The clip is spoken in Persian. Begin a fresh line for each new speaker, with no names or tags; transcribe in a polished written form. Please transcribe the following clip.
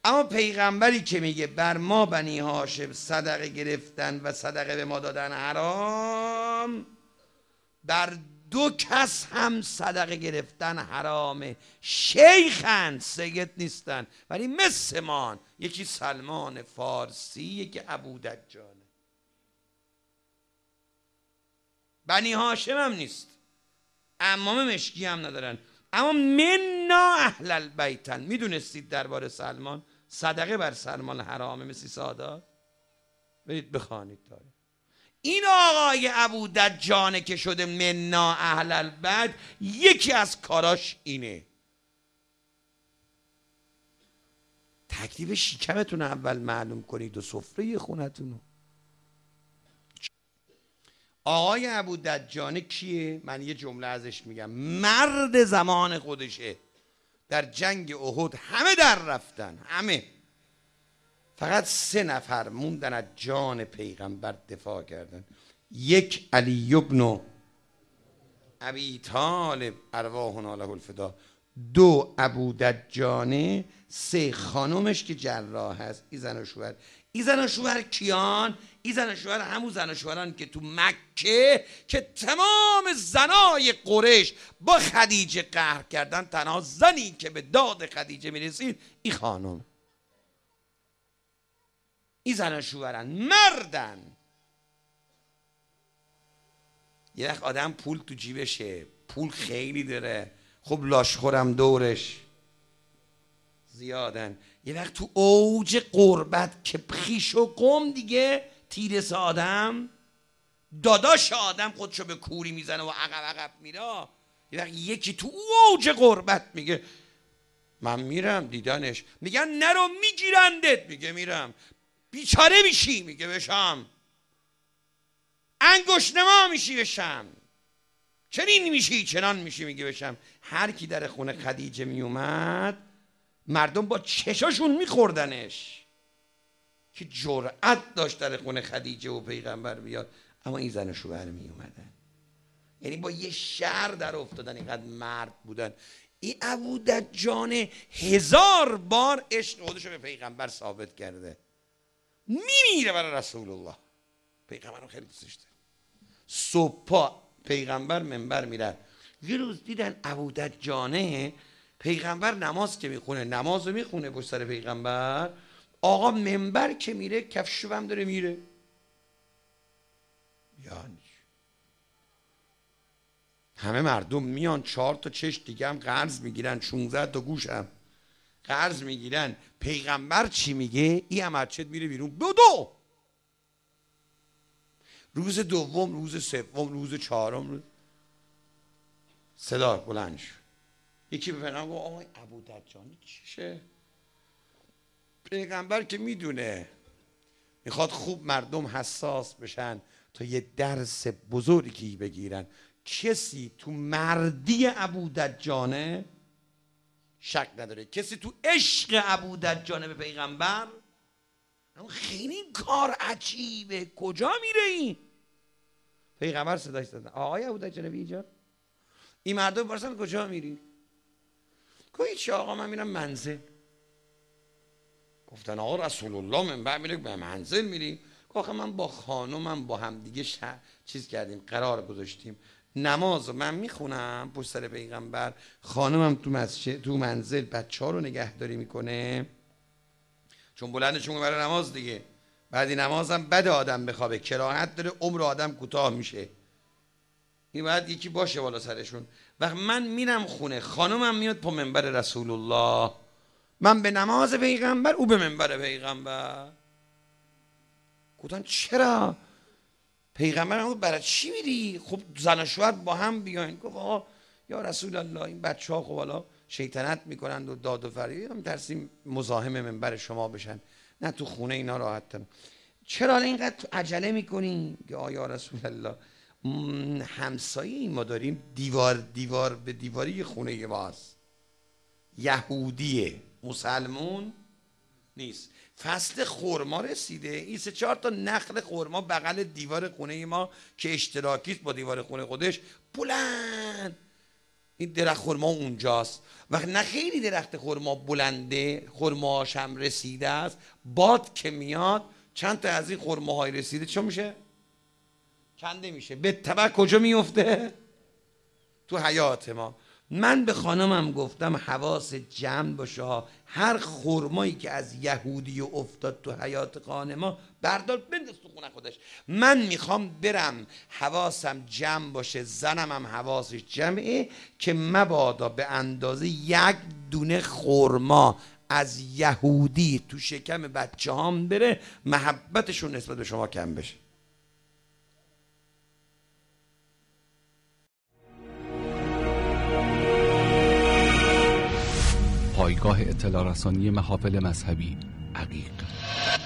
اما پیغمبری که میگه بر ما بنی هاشم صدقه گرفتن و صدقه به ما دادن حرام، بر دو کس هم صدقه گرفتن حرامه. شیخن، سید نیستن، ولی مثل مان، یکی سلمان فارسی، یکی ابو دجانه. بنی هاشم هم نیست، عمام مشکی هم ندارن، اما منا اهل البیتن. میدونستید درباره سلمان صدقه بر سلمان حرامه مثل سادات؟ برید بخوانید تاریخ. این آقای ابو دجانه که شده منا اهل البیت، یکی از کاراش اینه. تکلیف شکمتون اول معلوم کنید و سفره خونتونو. آقای ابو دجانه کیه؟ من یه جمله ازش میگم. مرد زمان خودشه. در جنگ احد همه در رفتن، همه، فقط 3 نفر موندن از جان پیغمبر دفاع کردن. یک علی ابن ابی طالب ارواحنا له الفدا، 2 ابو دجانه، 3 خانومش که جراح هست. این زن و شوهر. این زن و شوهر کیان؟ این زن و شوهر همون زن و شوهران که تو مکه که تمام زنای قریش با خدیجه قهر کردن، تنها زنی که به داد خدیجه میرسید این خانم. این زن و شوهرن، مردن. یه وقت آدم پول تو جیبشه، پول خیلی داره، خب لاشخورم دورش زیادن. یه وقت تو اوج قربت که خیش و قم دیگه تیرس آدم، داداش آدم خودشو به کوری میزنه و عقب میره. یه وقت یکی تو اوج قربت میگه من میرم دیدنش، میگن نرو میگیرندت، میگه میرم. بیچاره میشی، میگه بشم. انگشت نما میشی، بشم. چنین میشی، چنان میشی، میگه بشم. هر کی در خونه خدیجه میومد مردم با چشاشون میخوردنش که جرأت داشت در خونه خدیجه و پیغمبر بیاد. اما این زن و شوهر میومدن، یعنی با یه شر در افتادن، اینقدر مرد بودن. این ابو دجانه 1000 بار عشق خودشو به پیغمبر ثابت کرده، میمیره برای رسول الله. پیغمبرم خیلی دوستش داره. صبح پیغمبر منبر میره. یه روز دیدن ابو دجانه پیغمبر نماز که میخونه، نماز رو میخونه پشت سر پیغمبر، آقا منبر که میره کفشو هم داره میره. یعنی همه مردم میان 4 تا چش دیگه هم قرض میگیرن، 16 تا گوش هم قرض میگیرن. پیغمبر چی میگه؟ این هم هرچت میره بیرون. بدو روز دوم، روز سوم، روز چهارم، روز صدا بلند شد. یکی به پیغمبر گفت آقای ابو دجانه چیشه؟ پیغمبر که میدونه میخواد خوب مردم حساس بشن تا یه درس بزرگی بگیرن. کسی تو مردی ابو دجانه شک نداره، کسی تو عشق ابو دجانه به پیغمبر. اما خیلی کار عجیبه، کجا میره این؟ پیغمبر صداش دادن آقای ابو دجانه بیجا. این مردم پرسن کجا میری؟ گفت چه آقا من میرم منزل. گفتن آقا رسول الله منبر میره به منزل میری؟ گفت من با خانومم با هم دیگه چیز کردیم، قرار گذاشتیم نماز من میخونم پشت سر پیغمبر، خانومم تو مسجد تو منزل بچه‌ها رو نگهداری میکنه، چون بلندشون برای نماز دیگه. بعدی نمازم بد آدم بخوابه، کراهت داره، عمر آدم کوتاه میشه. این باید یکی باشه بالا سرشون. وقت من میرم خونه، خانومم میاد پا منبر رسول الله، من به نماز پیغمبر، او به منبر پیغمبر. گفتن چرا؟ پیغمبر هم گفت برای چی میری؟ خب زن و شوهر با هم بیاین. گفت آقا یا رسول الله این بچه‌ها خب حالا شیطنت میکنند و داد و فریاد، میترسیم مزاحم منبر شما بشن، نه تو خونه اینا راحتن. چرا اینقدر عجله میکنی؟ که آیا رسول الله همسایه ما داریم، دیوار به دیواری خونه ماست، یهودیه، مسلمون نیست. فصل خرما رسیده، این 3-4 تا نخل خرما بغل دیوار خونه ما که اشتراکیست با دیوار خونه خودش، بلند این درخت خرما اونجاست. وقت نه خیلی درخت خرما بلنده، خرماهاش هم رسیده است، باد که میاد چند تا از این خرماهای رسیده چه میشه؟ کنده میشه. به تبع کجا میفته؟ تو حیات ما. من به خانمم گفتم حواس جمع باشه، هر خرمایی که از یهودی افتاد تو حیات خانه ما بردار بنداز تو خونه خودش. من میخوام برم حواسم جمع باشه، زنم هم حواسش جمعه، که مبادا به اندازه 1 دونه خرما از یهودی تو شکم بچه هام بره، محبتشون نسبت به شما کم بشه.
پایگاه اطلاع رسانی محافل مذهبی عقیق.